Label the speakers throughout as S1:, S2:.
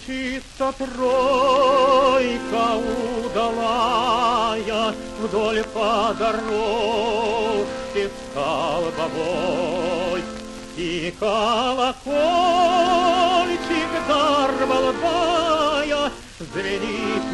S1: Мчится тройка удалая вдоль по дорожке столбовой, и колокольчик дармолдая звенит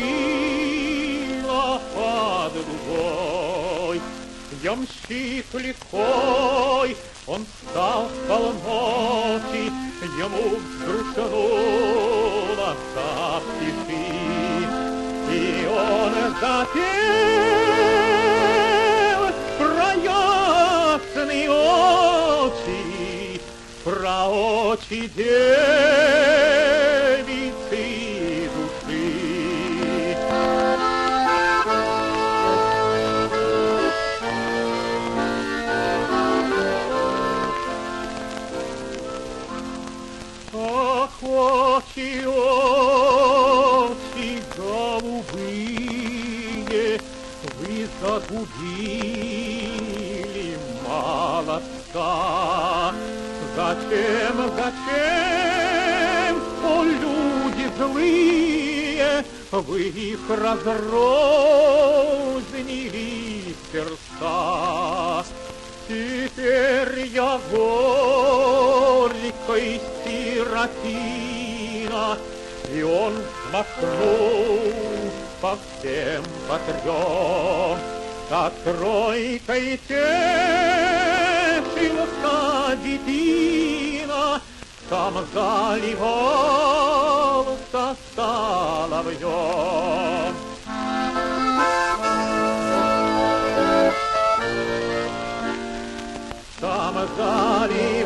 S1: уныло под лугой. Ямщик лихой, он встал в полночи, ему взгрустнуло так тиши, и он запел про ясные очи, про очи девицы души. Очи, очи голубые, вы загубили молодца. Зачем, зачем, о люди злые, вы их разрознили сердца? Теперь я горькой сиротина, и он махнул по всем по трем, как тройкой тешился детина, там заливался соловьем. Там заливался